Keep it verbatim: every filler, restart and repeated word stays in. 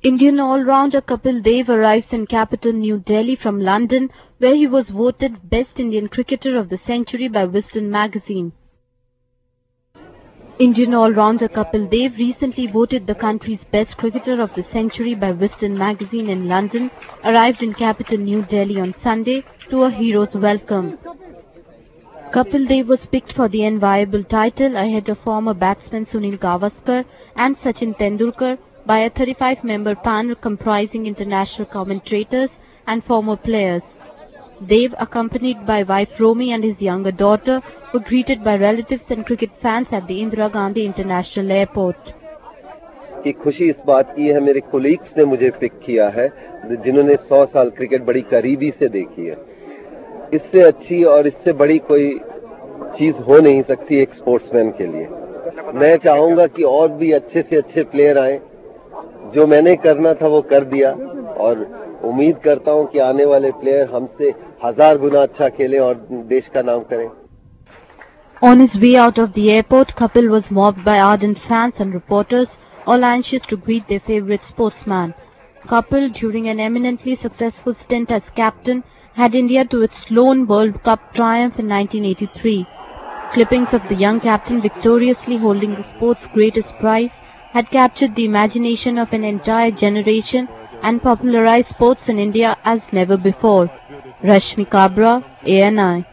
Indian all-rounder Kapil Dev arrives in capital New Delhi from London, where he was voted Best Indian Cricketer of the Century by Wisden magazine. Indian all-rounder Kapil Dev recently voted the country's Best Cricketer of the Century by Wisden magazine in London, arrived in capital New Delhi on Sunday to a hero's welcome. Kapil Dev was picked for the enviable title ahead of former batsman Sunil Gavaskar and Sachin Tendulkar by a thirty-five member panel comprising international commentators and former players. Dev, accompanied by wife Romi and his younger daughter, were greeted by relatives and cricket fans at the Indira Gandhi International Airport. कि खुशी इस बात की है मेरे colleagues ने मुझे pick किया है जिन्होंने सौ साल क्रिकेट बड़ी करीबी से देखी है. इससे अच्छी और इससे बड़ी कोई चीज हो नहीं सकती एक स्पोर्ट्समैन के लिए. मैं चाहूंगा कि और भी अच्छे से अच्छे प्लेयर आए. जो मैंने करना था वो कर दिया और उम्मीद करता हूं कि आने वाले प्लेयर हमसे हजार गुना अच्छा खेलें और देश का नाम करें. On his way out of the airport, Kapil was mobbed by ardent fans and reporters, all anxious to greet their favorite sportsman. Kapil, during an eminently successful stint as captain, had India to its lone World Cup triumph in nineteen eighty-three. Clippings of the young captain victoriously holding the sport's greatest prize had captured the imagination of an entire generation and popularized sports in India as never before. Rashmi Kabra, A N I.